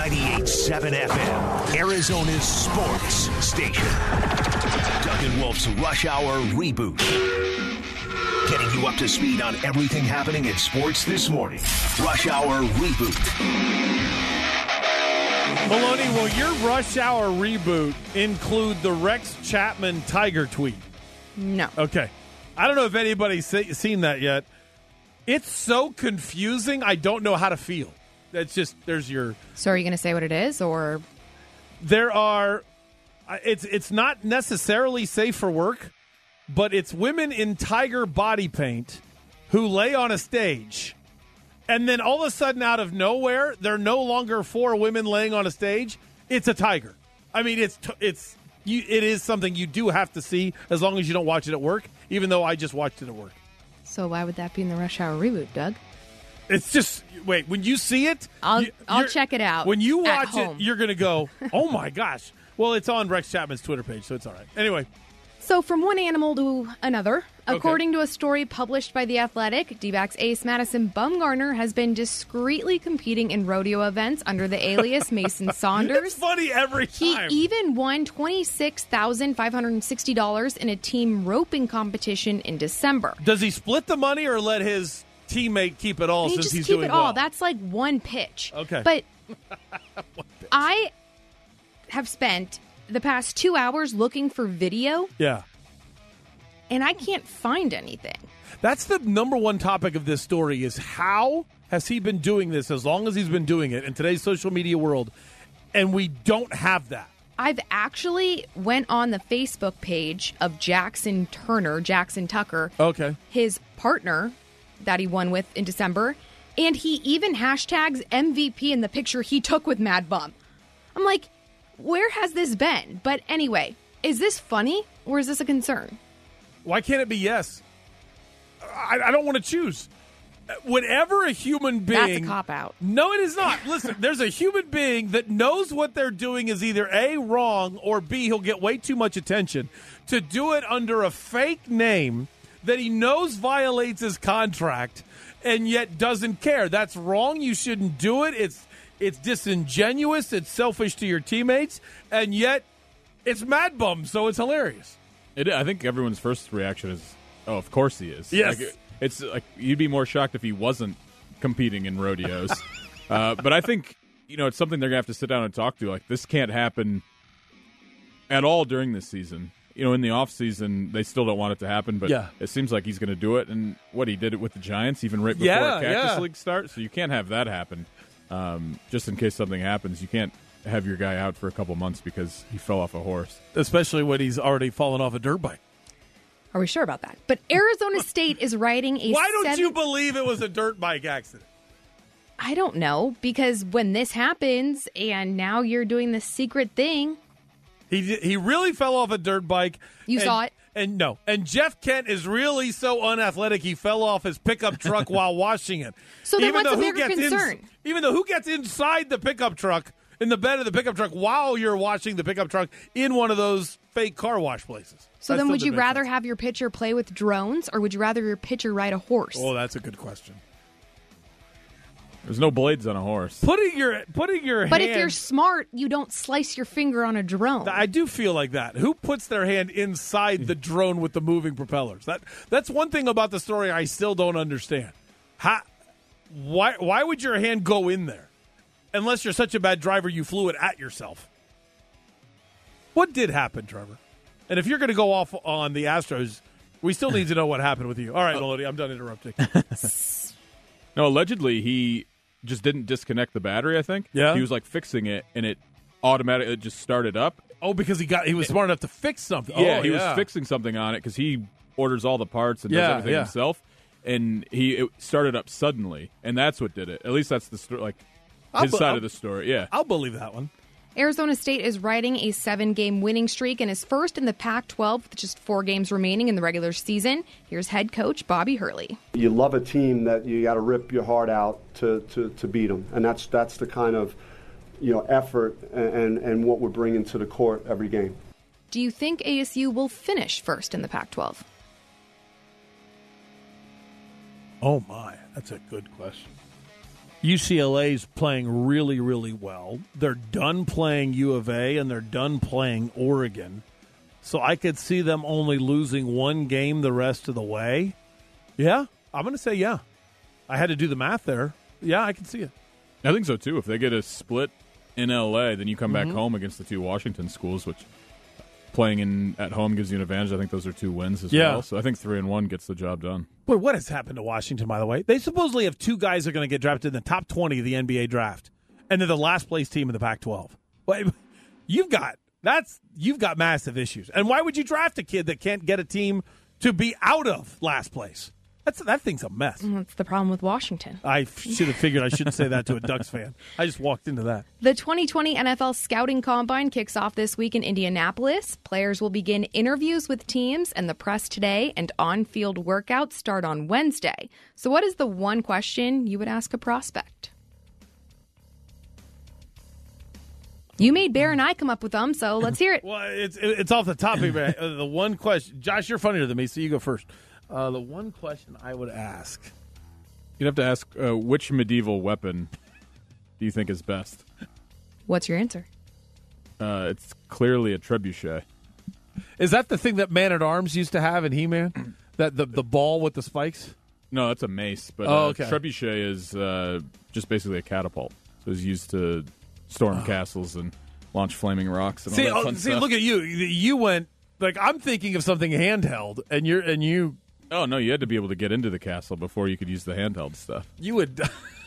98.7 FM, Arizona's sports station. Doug and Wolf's Rush Hour Reboot. Getting you up to speed on everything happening in sports this morning. Rush Hour Reboot. Maloney, will your Rush Hour Reboot include the Rex Chapman Tiger tweet? No. Okay. I don't know if anybody's seen that yet. It's so confusing, I don't know how to feel. That's just, there's your... So are you going to say what it is, or... There are... It's not necessarily safe for work, but it's women in tiger body paint who lay on a stage, and then all of a sudden, out of nowhere, they're no longer 4 women laying on a stage. It's a tiger. I mean, it is something you do have to see as long as you don't watch it at work, even though I just watched it at work. So why would that be in the Rush Hour Reboot, Doug? It's just, wait, when you see it... I'll check it out. When you watch it, home. you're going to go, oh my gosh. Well, it's on Rex Chapman's Twitter page, so it's all right. Anyway. So from one animal to another, according to a story published by The Athletic, D-backs ace Madison Bumgarner has been discreetly competing in rodeo events under the alias Mason Saunders. It's funny every time. He even won $26,560 in a team roping competition in December. Does he split the money or let his teammate keep it all since he's doing well? Keep it all. That's like one pitch. Okay. But I have spent the past 2 hours looking for video. Yeah. And I can't find anything. That's the number one topic of this story is how has he been doing this as long as he's been doing it in today's social media world, and we don't have that. I've actually went on the Facebook page of Jackson Tucker. Okay. His partner that he won with in December, and he even hashtags MVP in the picture he took with Mad Bum. I'm like, where has this been? But anyway, is this funny or is this a concern? Why can't it be yes? I don't want to choose. Whenever a human being... That's a cop-out. No, it is not. Listen, there's a human being that knows what they're doing is either A, wrong, or B, he'll get way too much attention. To do it under a fake name that he knows violates his contract and yet doesn't care. That's wrong. You shouldn't do it. It's disingenuous. It's selfish to your teammates. And yet, it's Mad Bum, so it's hilarious. I think everyone's first reaction is, oh, of course he is. Yes. It's like you'd be more shocked if he wasn't competing in rodeos. But I think, it's something they're going to have to sit down and talk to. Like, this can't happen at all during this season. In the offseason, they still don't want it to happen, but It seems like he's going to do it. And he did it with the Giants even right before Cactus League starts. So you can't have that happen. Just in case something happens, you can't have your guy out for a couple months because he fell off a horse. Especially when he's already fallen off a dirt bike. Are we sure about that? But Arizona State is writing a... Why don't you believe it was a dirt bike accident? I don't know, because when this happens and now you're doing this secret thing... He really fell off a dirt bike. You saw it? And Jeff Kent is really so unathletic he fell off his pickup truck while washing it. So then what's the bigger concern? Even though who gets inside the pickup truck, in the bed of the pickup truck, while you're washing the pickup truck in one of those fake car wash places? So then would you rather have your pitcher play with drones, or would you rather your pitcher ride a horse? Oh, that's a good question. There's no blades on a horse. Putting your But if you're smart, you don't slice your finger on a drone. I do feel like that. Who puts their hand inside the drone with the moving propellers? That's one thing about the story I still don't understand. Why would your hand go in there? Unless you're such a bad driver, you flew it at yourself. What did happen, Trevor? And if you're going to go off on the Astros, we still need to know what happened with you. All right, Melody, I'm done interrupting. No, allegedly he just didn't disconnect the battery, I think. Yeah. He was fixing it, and it automatically just started up. Oh, because he was smart enough to fix something. Yeah, he was fixing something on it because he orders all the parts and does everything himself. And it started up suddenly, and that's what did it. At least that's the story, his side of the story. Yeah, I'll believe that one. Arizona State is riding a 7-game winning streak and is first in the Pac-12 with just 4 games remaining in the regular season. Here's head coach Bobby Hurley. You love a team that you got to rip your heart out to beat them, and that's the kind of effort and what we're bringing to the court every game. Do you think ASU will finish first in the Pac-12? Oh my, that's a good question. UCLA's playing really, really well. They're done playing U of A, and they're done playing Oregon. So I could see them only losing one game the rest of the way. Yeah, I'm going to say yeah. I had to do the math there. Yeah, I can see it. I think so, too. If they get a split in L.A., then you come back home against the two Washington schools, which playing at home gives you an advantage. I think those are 2 wins as well. So I think 3-1 gets the job done. Boy, what has happened to Washington, by the way? They supposedly have 2 guys that are going to get drafted in the top 20 of the NBA draft, and they're the last place team in the Pac-12. Well, you've got massive issues. And why would you draft a kid that can't get a team to be out of last place? That thing's a mess. That's the problem with Washington. I should have figured I shouldn't say that to a Ducks fan. I just walked into that. The 2020 NFL Scouting Combine kicks off this week in Indianapolis. Players will begin interviews with teams and the press today, and on-field workouts start on Wednesday. So what is the one question you would ask a prospect? You made Bear and I come up with them, so let's hear it. Well, it's off the topic, man. The one question, Josh, you're funnier than me, so you go first. The one question I would ask. You'd have to ask which medieval weapon do you think is best? What's your answer? It's clearly a trebuchet. Is that the thing that Man-at-Arms used to have in He-Man? That the ball with the spikes? No, that's a mace. But okay. Trebuchet is just basically a catapult. So it's used to storm castles and launch flaming rocks and all that fun stuff. Look at you. You went, like, I'm thinking of something handheld, and you... Oh, no, you had to be able to get into the castle before you could use the handheld stuff. You would...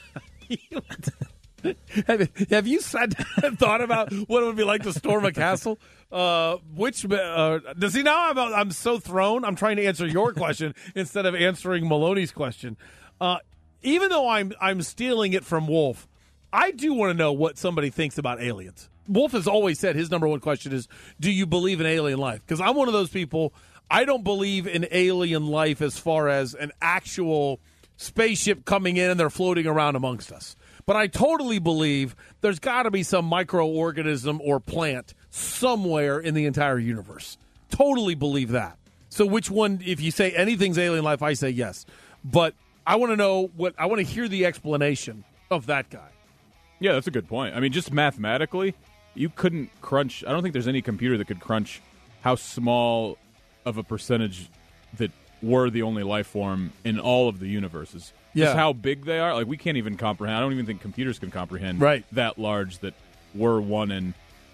Have you thought about what it would be like to storm a castle? Does he now? I'm so thrown. I'm trying to answer your question instead of answering Maloney's question. Even though I'm stealing it from Wolf, I do want to know what somebody thinks about aliens. Wolf has always said his number one question is, do you believe in alien life? Because I'm one of those people, I don't believe in alien life as far as an actual spaceship coming in and they're floating around amongst us. But I totally believe there's got to be some microorganism or plant somewhere in the entire universe. Totally believe that. So which one, if you say anything's alien life, I say yes. But I want to know I want to hear the explanation of that guy. Yeah, that's a good point. I mean, just mathematically, you couldn't crunch. I don't think there's any computer that could crunch how small of a percentage that we're the only life form in all of the universes. Yeah. Just how big they are. Like, we can't even comprehend. I don't even think computers can comprehend that large, that we're one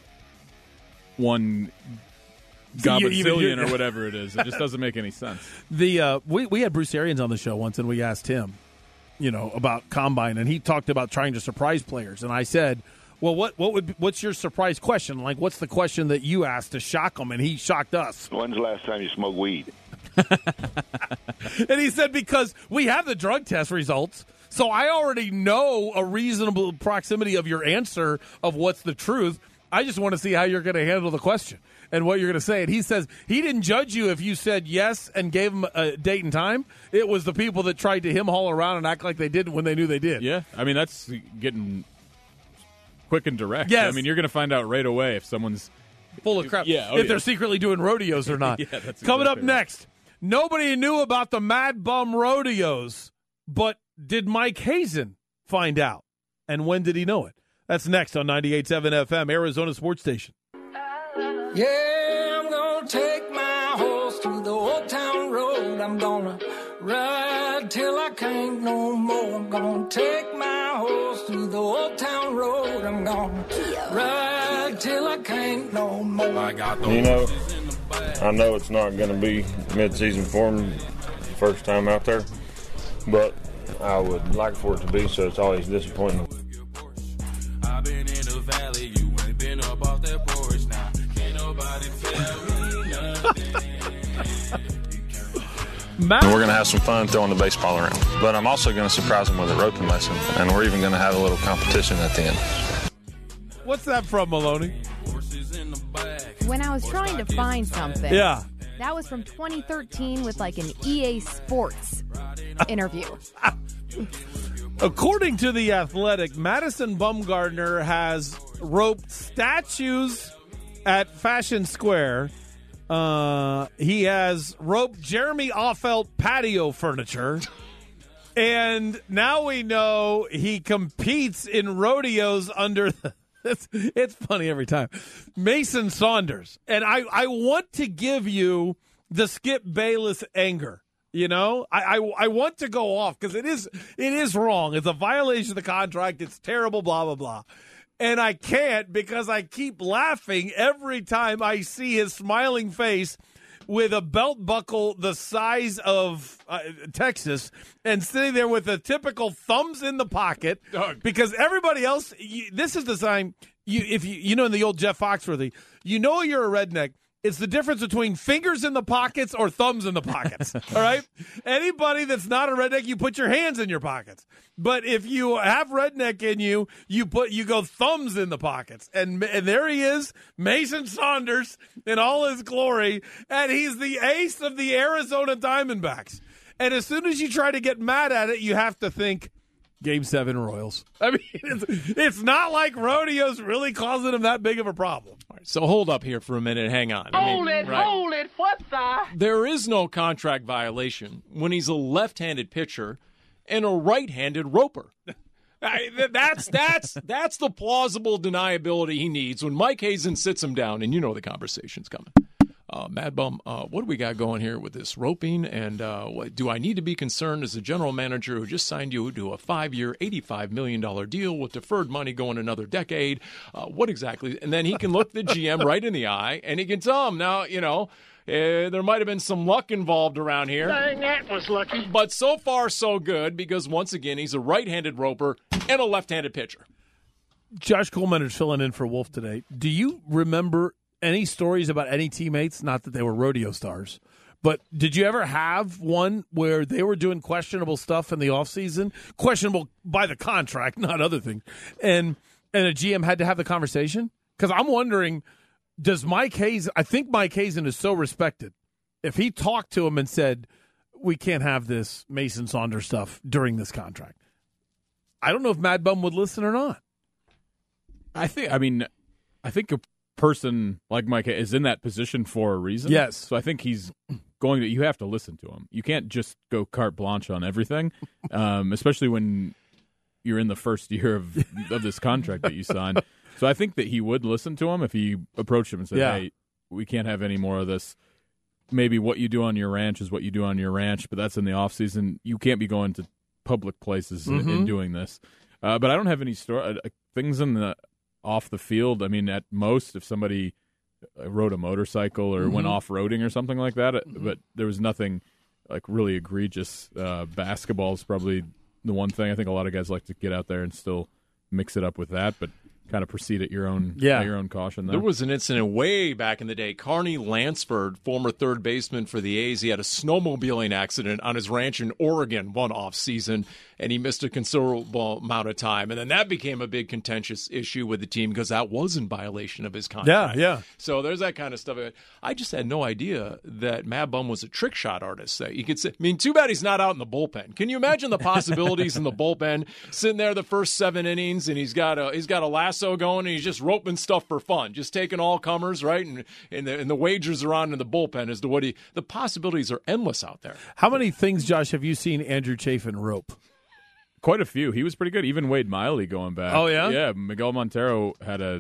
gobazillion or whatever it is. It just doesn't make any sense. We had Bruce Arians on the show once, and we asked him, about Combine, and he talked about trying to surprise players. And I said, well, what's your surprise question? Like, what's the question that you asked to shock them? And he shocked us. When's the last time you smoked weed? And he said, because we have the drug test results, so I already know a reasonable proximity of your answer of what's the truth. I just want to see how you're going to handle the question and what you're going to say. And he says he didn't judge you if you said yes and gave him a date and time. It was the people that tried to haul around and act like they didn't when they knew they did. Yeah, I mean, that's getting quick and direct. Yes. I mean, you're going to find out right away if someone's full of crap. Yeah, if they're secretly doing rodeos or not. Yeah, that's Coming exactly up right. next, nobody knew about the Mad Bum rodeos, but did Mike Hazen find out? And when did he know it? That's next on 98.7 FM, Arizona Sports Station. Yeah, I'm gonna take my horse through the old town road. I'm gonna ride till I can't no more. I'm gonna take my horse through the old town road. I'm gonna ride till I can't no more. I know it's not going to be mid-season form first time out there, but I would like for it to be, so it's always disappointing. I've been in the valley, you ain't been up off that porch now. Can't nobody tell me nothing. And we're going to have some fun throwing the baseball around, but I'm also going to surprise them with a roping lesson, and we're even going to have a little competition at the end. What's that from, Maloney? When I was trying to find something, that was from 2013 with like an EA Sports interview. According to The Athletic, Madison Bumgarner has roped statues at Fashion Square. He has roped Jeremy Offelt patio furniture. And now we know he competes in rodeos under it's funny every time. Mason Saunders. And I want to give you the Skip Bayless anger. You know, I want to go off because it is wrong. It's a violation of the contract. It's terrible, blah, blah, blah. And I can't because I keep laughing every time I see his smiling face with a belt buckle the size of Texas and sitting there with the typical thumbs in the pocket. Because everybody else, this is the sign, you know, in the old Jeff Foxworthy, you know you're a redneck. It's the difference between fingers in the pockets or thumbs in the pockets, all right? Anybody that's not a redneck, you put your hands in your pockets. But if you have redneck in you, you go thumbs in the pockets. And there he is, Mason Saunders in all his glory, and he's the ace of the Arizona Diamondbacks. And as soon as you try to get mad at it, you have to think, Game 7 Royals. I mean, it's not like rodeo's really causing him that big of a problem. All right, so hold up here for a minute. Hang on. Hold it. What the? There is no contract violation when he's a left-handed pitcher and a right-handed roper. That's the plausible deniability he needs when Mike Hazen sits him down, and you know the conversation's coming. Mad Bum, what do we got going here with this roping? And do I need to be concerned as a general manager who just signed you to a 5-year, $85 million deal with deferred money going another decade? What exactly? And then he can look the GM right in the eye, and he can tell him, now, you know, there might have been some luck involved around here. Dang, that was lucky. But so far, so good, because once again, he's a right-handed roper and a left-handed pitcher. Josh Coleman's filling in for Wolf today. Do you remember any stories about any teammates, not that they were rodeo stars, but did you ever have one where they were doing questionable stuff in the offseason? Questionable by the contract, not other things. And a GM had to have the conversation? Because I'm wondering, does Mike Hazen, I think Mike Hazen is so respected. If he talked to him and said, we can't have this Mason Saunders stuff during this contract, I don't know if Mad Bum would listen or not. I think a person like Mike is in that position for a reason. Yes. So I think he's going to, you have to listen to him. You can't just go carte blanche on everything, especially when you're in the first year of this contract that you signed. So I think that he would listen to him if he approached him and said, hey, we can't have any more of this. Maybe what you do on your ranch is what you do on your ranch, but that's in the off season. You can't be going to public places and doing this. But I don't have any things in the off the field. I mean, at most, if somebody rode a motorcycle or went off-roading or something like that, but there was nothing like really egregious. Basketball is probably the one thing. I think a lot of guys like to get out there and still mix it up with that, but kind of proceed at your own caution. There was an incident way back in the day. Carney Lansford, former third baseman for the A's, he had a snowmobiling accident on his ranch in Oregon one off season, and he missed a considerable amount of time. And then that became a big contentious issue with the team because that was in violation of his contract. Yeah. So there's that kind of stuff. I just had no idea that Mad Bum was a trick shot artist. That you could say, I mean, too bad he's not out in the bullpen. Can you imagine the possibilities in the bullpen, sitting there the first 7 innings, and he's got a lasso going, and he's just roping stuff for fun, just taking all comers, right? And the wagers are on in the bullpen as to the possibilities are endless out there. How many things, Josh, have you seen Andrew Chafin rope? Quite a few. He was pretty good. Even Wade Miley going back. Oh, yeah? Yeah, Miguel Montero had a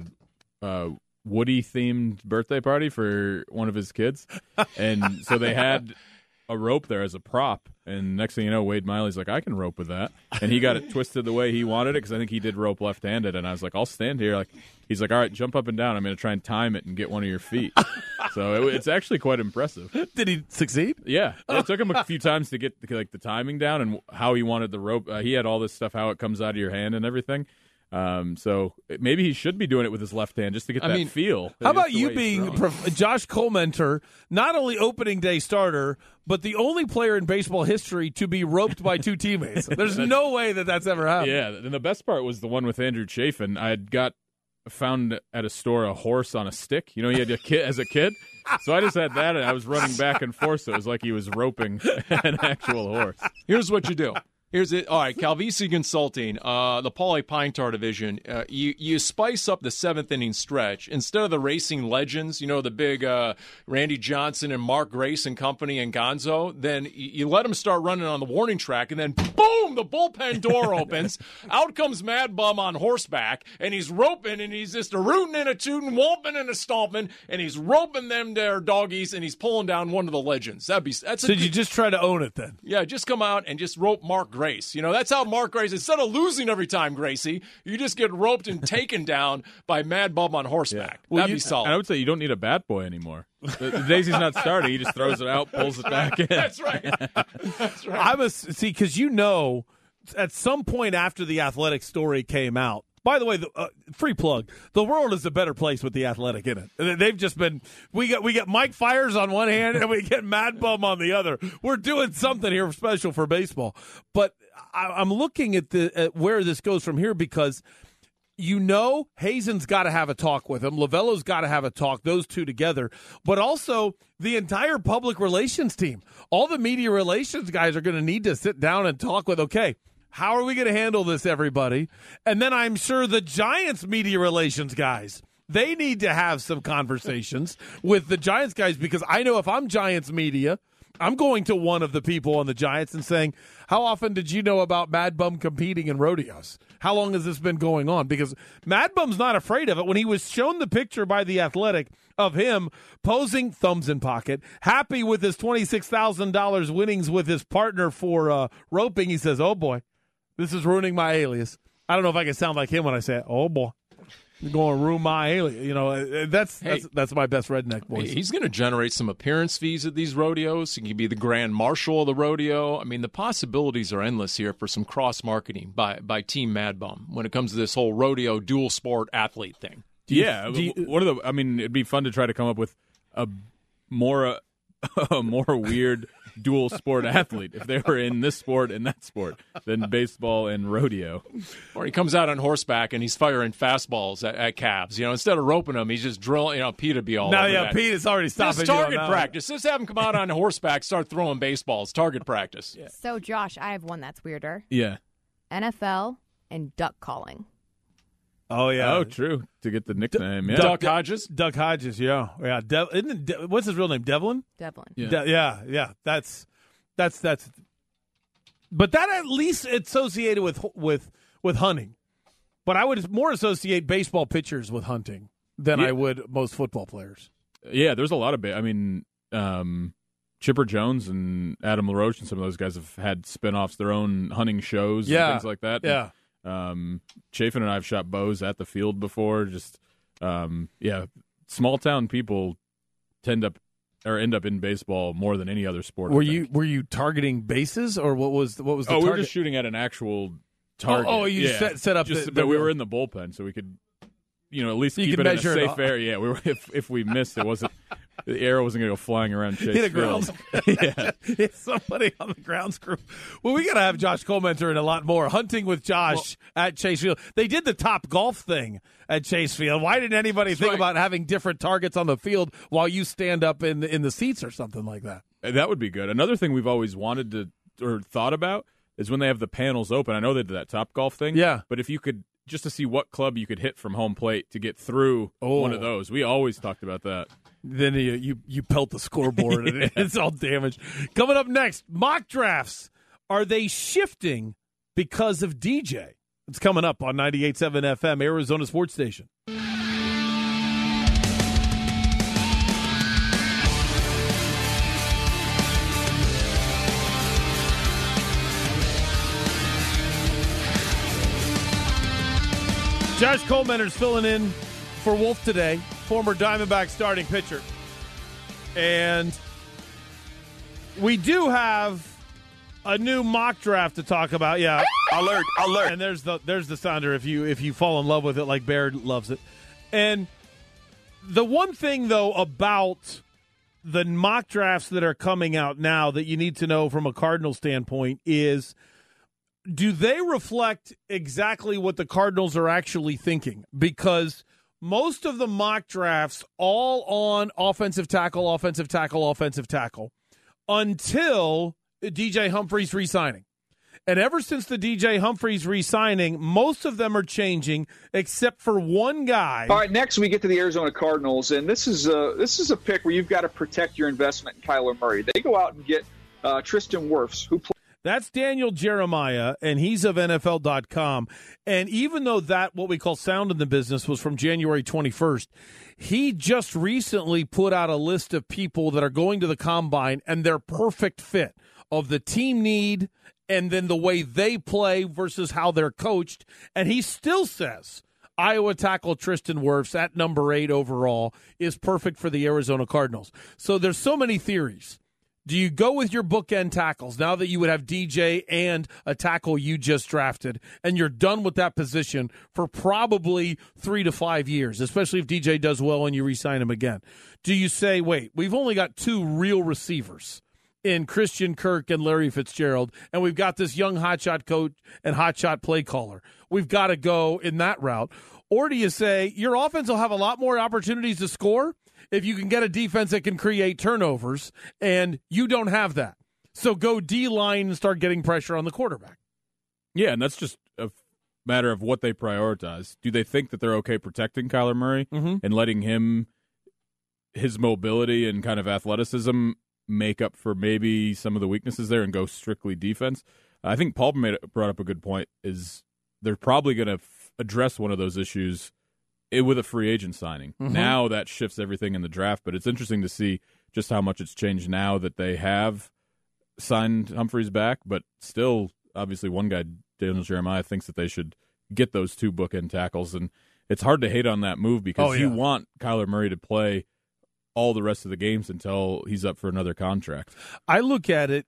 Woody-themed birthday party for one of his kids. And so they had a rope there as a prop. And next thing you know, Wade Miley's like, I can rope with that. And he got it twisted the way he wanted it because I think he did rope left-handed. And I was like, I'll stand here. He's like, all right, jump up and down. I'm going to try and time it and get one of your feet. So it's actually quite impressive. Did he succeed? Yeah. It took him a few times to get the timing down and how he wanted the rope. He had all this stuff, how it comes out of your hand and everything. So maybe he should be doing it with his left hand just to get that feel. How about you being Josh Colementer, not only opening day starter, but the only player in baseball history to be roped by 2 teammates? There's no way that's ever happened. Yeah, and the best part was the one with Andrew Chafin. I had found at a store a horse on a stick. You know, he had a kid as a kid. So I just had that, and I was running back and forth, so it was like he was roping an actual horse. Here's what you do. Here's it. All right, Calvisi Consulting, the Paulie Pintar division. You spice up the seventh inning stretch instead of the racing legends. You know, the big Randy Johnson and Mark Grace and company and Gonzo. Then you let them start running on the warning track, and then boom, the bullpen door opens. Out comes Mad Bum on horseback, and he's roping, and he's just a rootin' and a tootin', whomping and a stomping, and he's roping them their doggies, and he's pulling down one of the legends. Did you just try to own it then? Yeah, just come out and just rope Mark Grace. You know, that's how Mark Grace, instead of losing every time, Gracie, you just get roped and taken down by Mad Bum on horseback. Yeah. Well, that'd be solid. And I would say you don't need a bat boy anymore. The days he's not starting, he just throws it out, pulls it back in. That's right. That's right. See, because you know, at some point after the Athletic story came out, by the way, free plug, the world is a better place with the Athletic in it. They've just been, we get Mike Fires on one hand and we get Mad Bum on the other. We're doing something here special for baseball. But I'm looking at where this goes from here because, you know, Hazen's got to have a talk with him. Lavello's got to have a talk, those two together. But also the entire public relations team. All the media relations guys are going to need to sit down and talk with, okay, how are we going to handle this, everybody? And then I'm sure the Giants media relations guys, they need to have some conversations with the Giants guys because I know if I'm Giants media, I'm going to one of the people on the Giants and saying, how often did you know about Mad Bum competing in rodeos? How long has this been going on? Because Mad Bum's not afraid of it. When he was shown the picture by The Athletic of him posing, thumbs in pocket, happy with his $26,000 winnings with his partner for roping, he says, oh, boy. This is ruining my alias. I don't know if I can sound like him when I say, oh, boy, you're going to ruin my alias. You know, that's my best redneck voice. He's going to generate some appearance fees at these rodeos. He can be the grand marshal of the rodeo. I mean, the possibilities are endless here for some cross-marketing by Team Mad Bum when it comes to this whole rodeo dual sport athlete thing. It'd be fun to try to come up with a more weird dual sport athlete if they were in this sport and that sport than baseball and rodeo. Or he comes out on horseback and he's firing fastballs at calves. You know, instead of roping them, he's just drilling. You know, Pete would be all over that. Pete is already stopping. Just target practice. Just have him come out on horseback, start throwing baseballs. Target practice. Yeah. So, Josh, I have one that's weirder. Yeah. NFL and duck calling. Oh, yeah. Oh, true. To get the nickname. Yeah. Duck Hodges? Duck Hodges, yeah. Yeah. What's his real name? Devlin? Devlin. Yeah. Yeah. That's. But that at least associated with hunting. But I would more associate baseball pitchers with hunting than I would most football players. Yeah, there's a lot of Chipper Jones and Adam LaRoche and some of those guys have had spinoffs, their own hunting shows and things like that. Yeah. Chafin and I have shot bows at the field before. Just small town people end up in baseball more than any other sport. Were you targeting bases or what was the target? We were just shooting at an actual target. Set up but we were in the bullpen so we could at least keep it in a safe area. Yeah, we were, if we missed, it wasn't the arrow wasn't going to go flying around Chase Hit a Field. Yeah, hit somebody on the grounds crew. Well, we got to have Josh Colementer in a lot more hunting with Josh at Chase Field. They did the Top Golf thing at Chase Field. Why didn't anybody think about having different targets on the field while you stand up in the seats or something like that? That would be good. Another thing we've always wanted to or thought about is when they have the panels open. I know they did that Top Golf thing. Yeah, but if you could. Just to see what club you could hit from home plate to get through one of those. We always talked about that. Then you pelt the scoreboard and it's all damaged. Coming up next, mock drafts. Are they shifting because of DJ? It's coming up on 98.7 FM, Arizona Sports Station. Josh Colementer's filling in for Wolf today, former Diamondback starting pitcher. And we do have a new mock draft to talk about. Yeah. Alert. And there's the sounder if you fall in love with it like Baird loves it. And the one thing, though, about the mock drafts that are coming out now that you need to know from a Cardinal standpoint is, do they reflect exactly what the Cardinals are actually thinking? Because most of the mock drafts all on offensive tackle, until DJ Humphries re-signing. And ever since the DJ Humphries re-signing, most of them are changing except for one guy. All right, next we get to the Arizona Cardinals, and this is a pick where you've got to protect your investment in Kyler Murray. They go out and get Tristan Wirfs, who plays. That's Daniel Jeremiah, and he's of NFL.com. And even though that, what we call Sound in the Business, was from January 21st, he just recently put out a list of people that are going to the Combine and their perfect fit of the team need and then the way they play versus how they're coached. And he still says Iowa tackle Tristan Wirfs at number 8 overall is perfect for the Arizona Cardinals. So there's so many theories. Do you go with your bookend tackles now that you would have DJ and a tackle you just drafted, and you're done with that position for probably 3 to 5 years, especially if DJ does well and you re-sign him again? Do you say, wait, we've only got 2 real receivers in Christian Kirk and Larry Fitzgerald, and we've got this young hotshot coach and hotshot play caller. We've got to go in that route. Or do you say your offense will have a lot more opportunities to score if you can get a defense that can create turnovers, and you don't have that? So go D-line and start getting pressure on the quarterback. Yeah, and that's just a matter of what they prioritize. Do they think that they're okay protecting Kyler Murray and letting him, his mobility and kind of athleticism, make up for maybe some of the weaknesses there and go strictly defense? I think Paul brought up a good point, is they're probably going to address one of those issues with a free agent signing. Now that shifts everything in the draft, but it's interesting to see just how much it's changed now that they have signed Humphries back, but still, obviously, one guy, Daniel Jeremiah, thinks that they should get those 2 bookend tackles, and it's hard to hate on that move because you want Kyler Murray to play all the rest of the games until he's up for another contract. I look at it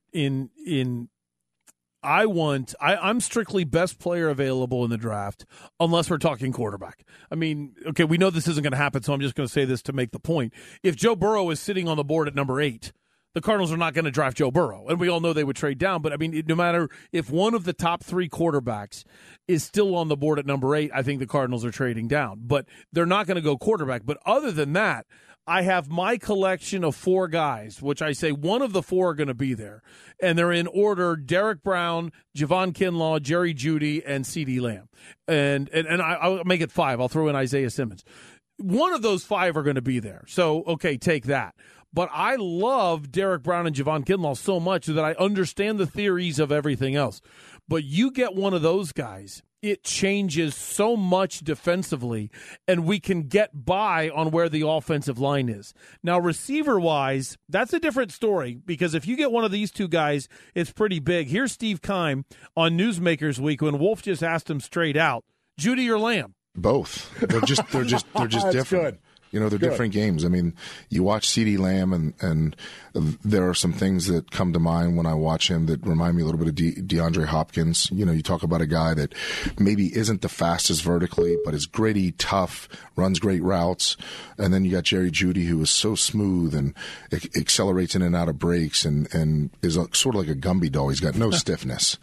I'm strictly best player available in the draft unless we're talking quarterback. I mean, okay, we know this isn't going to happen, so I'm just going to say this to make the point. If Joe Burrow is sitting on the board at number 8, the Cardinals are not going to draft Joe Burrow, and we all know they would trade down. But, I mean, no matter if one of the top 3 quarterbacks is still on the board at number 8, I think the Cardinals are trading down. But they're not going to go quarterback. But other than that, I have my collection of 4 guys, which I say one of the 4 are going to be there. And they're in order: Derek Brown, Javon Kinlaw, Jerry Jeudy, and CeeDee Lamb. And I'll make it 5. I'll throw in Isaiah Simmons. One of those 5 are going to be there. So, okay, take that. But I love Derek Brown and Javon Kinlaw so much that I understand the theories of everything else. But you get one of those guys, it changes so much defensively, and we can get by on where the offensive line is. Now, receiver-wise, that's a different story, because if you get one of these 2 guys, it's pretty big. Here's Steve Keim on Newsmakers Week when Wolf just asked him straight out, Jeudy or Lamb? Both. They're just different. Good. You know, they're different games. I mean, you watch CeeDee Lamb, and there are some things that come to mind when I watch him that remind me a little bit of DeAndre Hopkins. You know, you talk about a guy that maybe isn't the fastest vertically, but is gritty, tough, runs great routes. And then you got Jerry Jeudy, who is so smooth and accelerates in and out of breaks and is sort of like a Gumby doll. He's got no stiffness.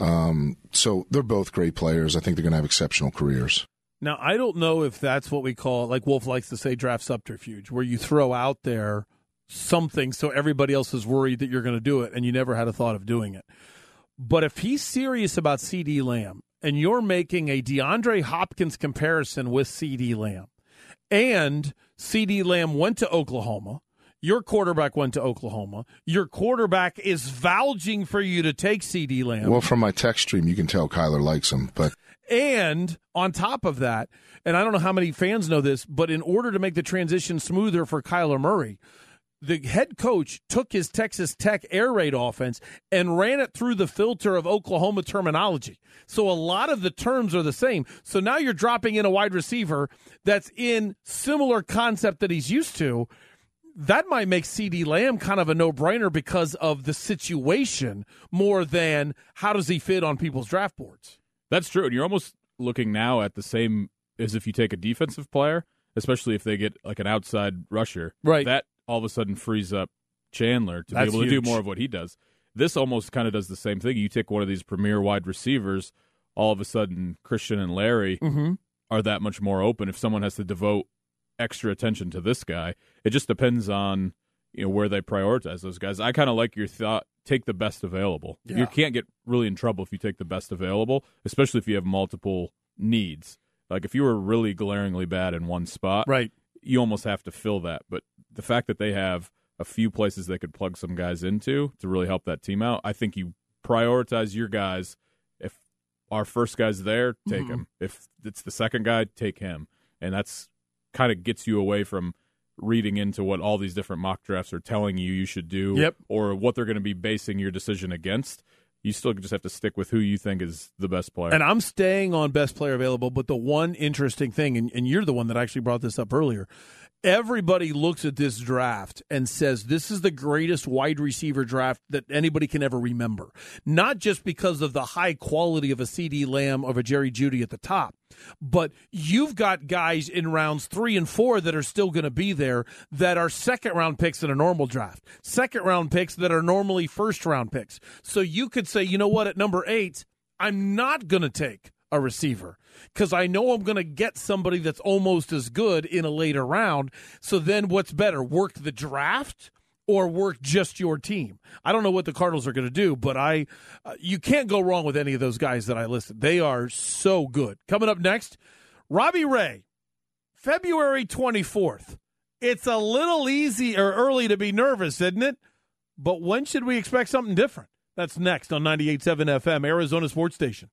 So they're both great players. I think they're going to have exceptional careers. Now, I don't know if that's what we call, like Wolf likes to say, draft subterfuge, where you throw out there something so everybody else is worried that you're going to do it and you never had a thought of doing it. But if he's serious about CeeDee Lamb and you're making a DeAndre Hopkins comparison with CeeDee Lamb, and CeeDee Lamb went to Oklahoma, your quarterback went to Oklahoma, your quarterback is vouching for you to take CeeDee Lamb. Well, from my text stream, you can tell Kyler likes him, but... And on top of that, and I don't know how many fans know this, but in order to make the transition smoother for Kyler Murray, the head coach took his Texas Tech air raid offense and ran it through the filter of Oklahoma terminology. So a lot of the terms are the same. So now you're dropping in a wide receiver that's in similar concept that he's used to. That might make CeeDee Lamb kind of a no-brainer because of the situation more than how does he fit on people's draft boards. That's true, and you're almost looking now at the same as if you take a defensive player, especially if they get like an outside rusher. Right. That all of a sudden frees up Chandler to be able to do more of what he does. This almost kind of does the same thing. You take one of these premier wide receivers, all of a sudden Christian and Larry are that much more open if someone has to devote extra attention to this guy. It just depends on, where they prioritize those guys. I kind of like your thought, take the best available. Yeah. You can't get really in trouble if you take the best available, especially if you have multiple needs. Like if you were really glaringly bad in one spot, right, you almost have to fill that. But the fact that they have a few places they could plug some guys into to really help that team out, I think you prioritize your guys. If our first guy's there, take him. If it's the second guy, take him. And that's kind of gets you away from reading into what all these different mock drafts are telling you should do, or what they're going to be basing your decision against. You still just have to stick with who you think is the best player. And I'm staying on best player available, but the one interesting thing, and you're the one that actually brought this up earlier, everybody looks at this draft and says this is the greatest wide receiver draft that anybody can ever remember. Not just because of the high quality of a CeeDee Lamb or a Jerry Jeudy at the top, but you've got guys in rounds 3 and 4 that are still going to be there that are second-round picks in a normal draft, second-round picks that are normally first-round picks. So you could say, you know what, at number 8, I'm not going to take a receiver because I know I'm going to get somebody that's almost as good in a later round. So then what's better, work the draft or work just your team? I don't know what the Cardinals are going to do, but you can't go wrong with any of those guys that I listed. They are so good. Coming up next, Robbie Ray, February 24th. It's a little easy or early to be nervous, isn't it? But when should we expect something different? That's next on 98.7 FM, Arizona Sports Station.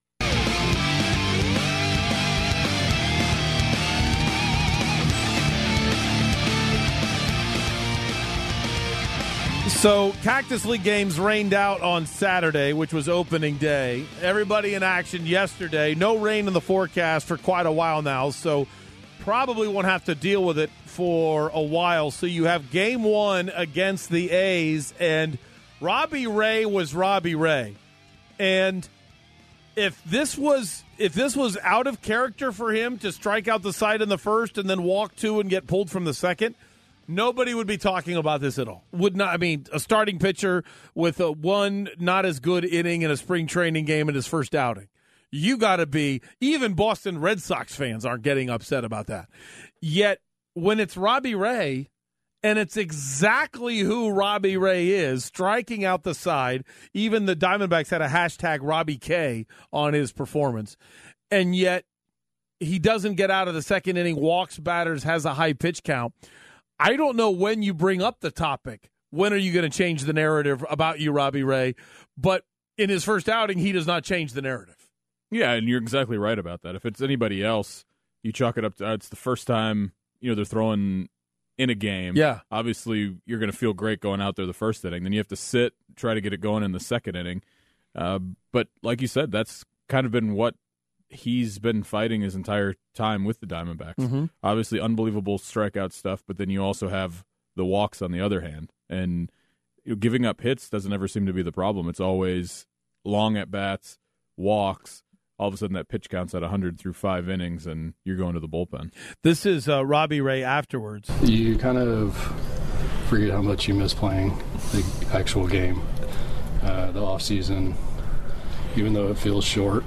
So, Cactus League games rained out on Saturday, which was opening day. Everybody in action yesterday. No rain in the forecast for quite a while now, so probably won't have to deal with it for a while. So you have game 1 against the A's, and Robbie Ray was Robbie Ray. And if this was out of character for him to strike out the side in the first and then walk 2 and get pulled from the second, nobody would be talking about this at all. Would not. I mean, a starting pitcher with a one not as good inning in a spring training game in his first outing. You got to be, even Boston Red Sox fans aren't getting upset about that. Yet, when it's Robbie Ray, and it's exactly who Robbie Ray is, striking out the side, even the Diamondbacks had a hashtag Robbie K on his performance, and yet he doesn't get out of the second inning, walks batters, has a high pitch count. I don't know when you bring up the topic. When are you going to change the narrative about you, Robbie Ray? But in his first outing, he does not change the narrative. Yeah, and you're exactly right about that. If it's anybody else, you chalk it up to it's the first time they're throwing in a game. Yeah. Obviously, you're going to feel great going out there the first inning. Then you have to sit, try to get it going in the second inning. But like you said, that's kind of been what he's been fighting his entire time with the Diamondbacks. Mm-hmm. Obviously, unbelievable strikeout stuff, but then you also have the walks on the other hand. And giving up hits doesn't ever seem to be the problem. It's always long at-bats, walks. All of a sudden, that pitch counts at 100 through 5 innings, and you're going to the bullpen. This is Robbie Ray afterwards. You kind of forget how much you miss playing the actual game, the off-season, even though it feels short.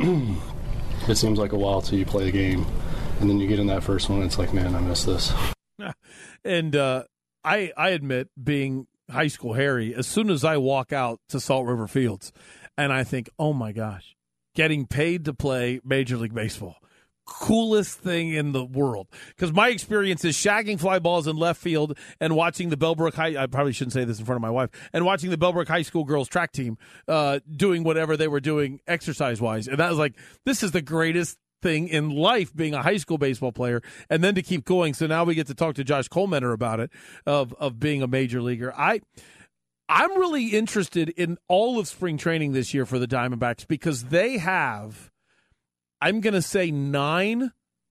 It seems like a while till you play the game, and then you get in that first one, it's like, man, I miss this. And I admit, being high school Harry, as soon as I walk out to Salt River Fields, and I think, oh my gosh, getting paid to play Major League Baseball, coolest thing in the world. Because my experience is shagging fly balls in left field and watching the Bellbrook High, I probably shouldn't say this in front of my wife, and watching the Bellbrook High School girls track team doing whatever they were doing exercise-wise. And that was like, this is the greatest thing in life, being a high school baseball player, and then to keep going. So now we get to talk to Josh Colemeter about it, of being a major leaguer. I'm really interested in all of spring training this year for the Diamondbacks because they have, I'm going to say, 9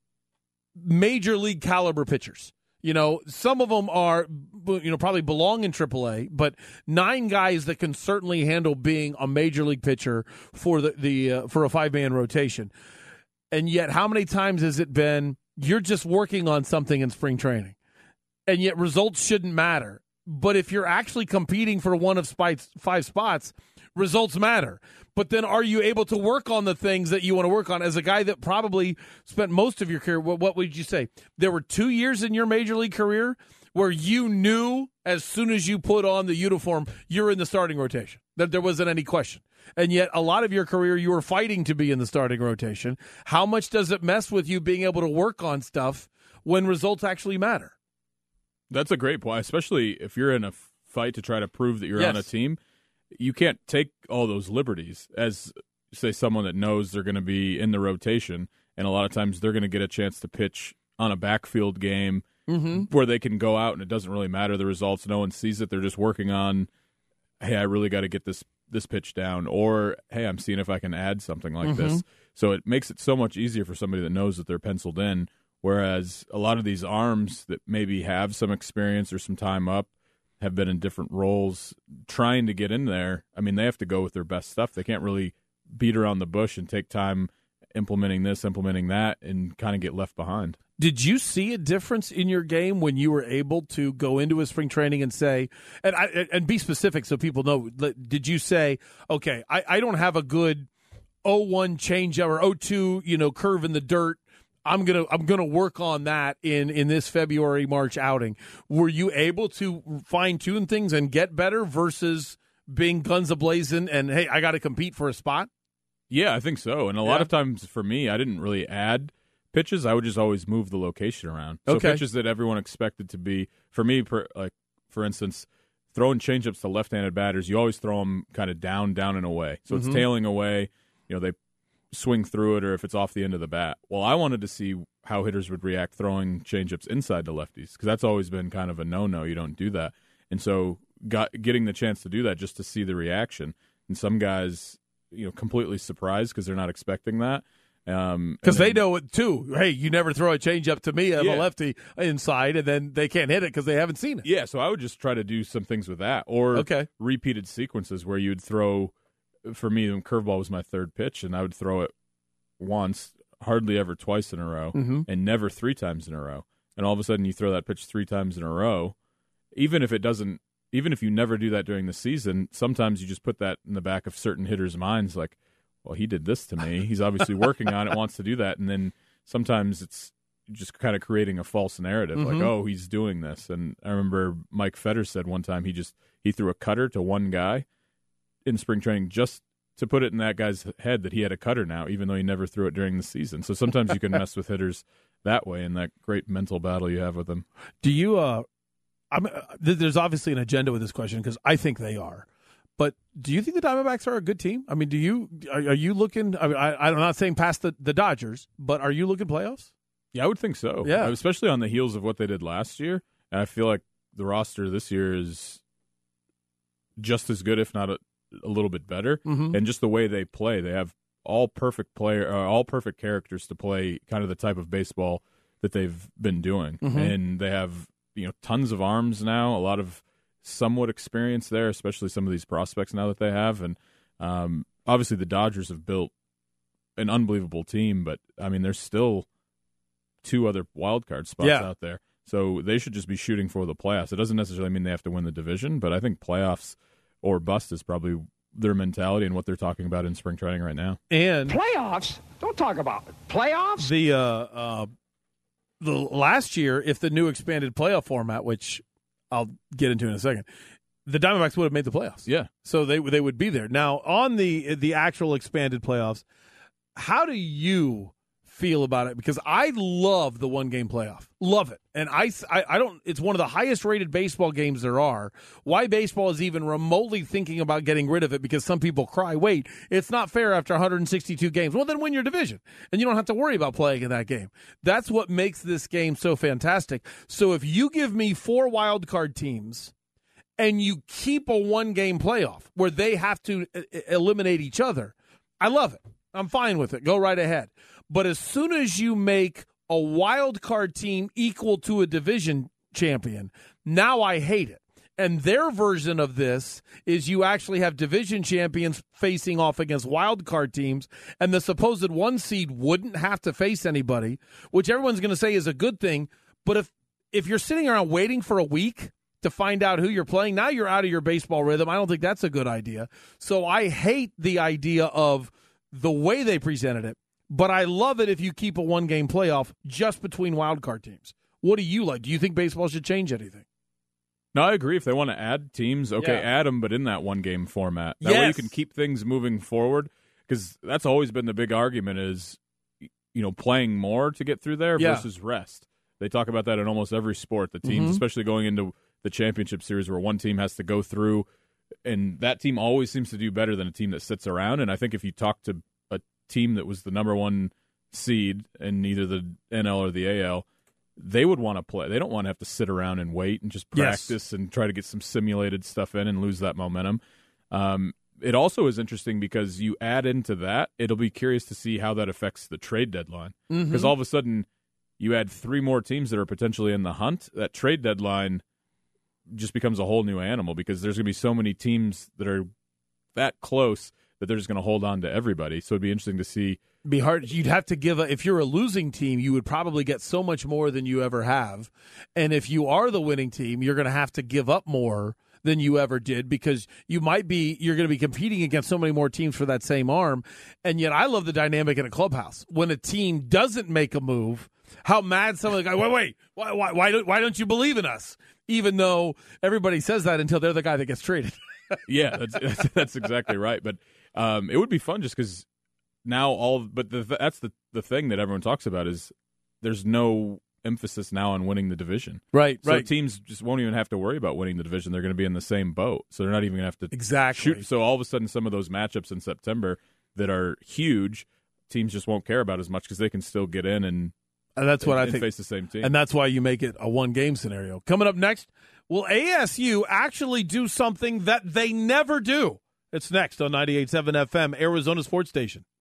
major league caliber pitchers. Some of them are, probably belong in AAA, but 9 guys that can certainly handle being a major league pitcher for for a 5-man rotation. And yet, how many times has it been you're just working on something in spring training, and yet results shouldn't matter? But if you're actually competing for one of 5 spots, results matter. But then are you able to work on the things that you want to work on? As a guy that probably spent most of your career, what would you say? There were 2 years in your major league career where you knew as soon as you put on the uniform, you're in the starting rotation, that there wasn't any question? And yet a lot of your career, you were fighting to be in the starting rotation. How much does it mess with you being able to work on stuff when results actually matter? That's a great point, especially if you're in a fight to try to prove that you're Yes. on a team. You can't take all those liberties as, say, someone that knows they're going to be in the rotation, and a lot of times they're going to get a chance to pitch on a backfield game where they can go out and it doesn't really matter the results. No one sees it. They're just working on, hey, I really got to get this pitch down, or, hey, I'm seeing if I can add something like this. So it makes it so much easier for somebody that knows that they're penciled in, whereas a lot of these arms that maybe have some experience or some time up have been in different roles trying to get in there. I mean, they have to go with their best stuff. They can't really beat around the bush and take time implementing this, implementing that, and kind of get left behind. Did you see a difference in your game when you were able to go into a spring training and say, and be specific so people know, did you say, okay, I don't have a good 0-1 changeup or 0-2, curve in the dirt. I'm gonna work on that in this February, March outing. Were you able to fine tune things and get better versus being guns a-blazing and, hey, I got to compete for a spot? Yeah, I think so. And a lot of times for me, I didn't really add pitches. I would just always move the location around. So pitches that everyone expected to be, for me, for instance, throwing changeups to left-handed batters, you always throw them kind of down and away. So it's tailing away. They swing through it, or if it's off the end of the bat. Well, I wanted to see how hitters would react throwing changeups inside to lefties, because that's always been kind of a no-no. You don't do that. And so getting the chance to do that just to see the reaction. And some guys, completely surprised because they're not expecting that. Because they know it, too. Hey, you never throw a changeup to me. I'm a lefty inside, and then they can't hit it because they haven't seen it. Yeah, so I would just try to do some things with that. Or repeated sequences where you'd throw, for me, the curveball was my third pitch, and I would throw it once, hardly ever twice in a row, and never 3 times in a row. And all of a sudden you throw that pitch 3 times in a row, even if you never do that during the season, sometimes you just put that in the back of certain hitters' minds, like, well, he did this to me. He's obviously working on it, wants to do that. And then sometimes it's just kind of creating a false narrative, like, oh, he's doing this. And I remember Mike Fetter said one time he threw a cutter to one guy in spring training just to put it in that guy's head that he had a cutter now, even though he never threw it during the season. So sometimes you can mess with hitters that way in that great mental battle you have with them. Do you there's obviously an agenda with this question because I think they are. But do you think the Diamondbacks are a good team? I mean, are you looking? I mean, I'm not saying past the Dodgers, but are you looking playoffs? Yeah, I would think so. Yeah, especially on the heels of what they did last year. And I feel like the roster this year is just as good, if not a little bit better. And just the way they play, they have all perfect characters to play kind of the type of baseball that they've been doing. And they have tons of arms now, a lot of somewhat experience there, especially some of these prospects now that they have. And obviously the Dodgers have built an unbelievable team, but I mean, there's still 2 other wild card spots out there. So they should just be shooting for the playoffs. It doesn't necessarily mean they have to win the division, but I think playoffs or bust is probably their mentality and what they're talking about in spring training right now. And playoffs? Don't talk about it. Playoffs? The last year, if the new expanded playoff format, which I'll get into in a second, the Diamondbacks would have made the playoffs. Yeah. So they would be there. Now, on the actual expanded playoffs, how do you feel about it? Because I love the 1-game playoff. Love it. And I don't, it's one of the highest rated baseball games there are. Why baseball is even remotely thinking about getting rid of it, because some people cry, wait, it's not fair after 162 games. Well, then win your division and you don't have to worry about playing in that game. That's what makes this game so fantastic. So if you give me 4 wild card teams and you keep a 1-game playoff where they have to eliminate each other, I love it. I'm fine with it. Go right ahead. But as soon as you make a wild card team equal to a division champion, now I hate it. And their version of this is you actually have division champions facing off against wild card teams, and the supposed 1 seed wouldn't have to face anybody, which everyone's going to say is a good thing. But if you're sitting around waiting for a week to find out who you're playing, now you're out of your baseball rhythm. I don't think that's a good idea. So I hate the idea of the way they presented it, but I love it if you keep a 1-game playoff just between wild card teams. What do you like? Do you think baseball should change anything? No, I agree. If they want to add teams, okay, add them, but in that one-game format. That way you can keep things moving forward, because that's always been the big argument is, playing more to get through there versus rest. They talk about that in almost every sport. The teams, especially going into the championship series where one team has to go through, and that team always seems to do better than a team that sits around. And I think if you talk to a team that was the number one seed in either the NL or the AL, they would want to play. They don't want to have to sit around and wait and just practice and try to get some simulated stuff in and lose that momentum. It also is interesting because you add into that, it'll be curious to see how that affects the trade deadline. Because all of a sudden, you add 3 more teams that are potentially in the hunt. That trade deadline just becomes a whole new animal, because there's going to be so many teams that are that close that they're just going to hold on to everybody. So it'd be interesting to see. Be hard. You'd have to give if you're a losing team, you would probably get so much more than you ever have. And if you are the winning team, you're going to have to give up more than you ever did, because you're going to be competing against so many more teams for that same arm. And yet I love the dynamic in a clubhouse. When a team doesn't make a move, how mad some of the guys, wait, why don't you believe in us? Even though everybody says that until they're the guy that gets traded. Yeah, that's exactly right. But it would be fun just because now that's the thing that everyone talks about is there's no emphasis now on winning the division. Right. Teams just won't even have to worry about winning the division. They're going to be in the same boat. So they're not even going to have to shoot. So all of a sudden, some of those matchups in September that are huge, teams just won't care about as much because they can still get in and that's what I think. Face the same team. And that's why you make it a one-game scenario. Coming up next, will ASU actually do something that they never do? It's next on 98.7 FM, Arizona Sports Station.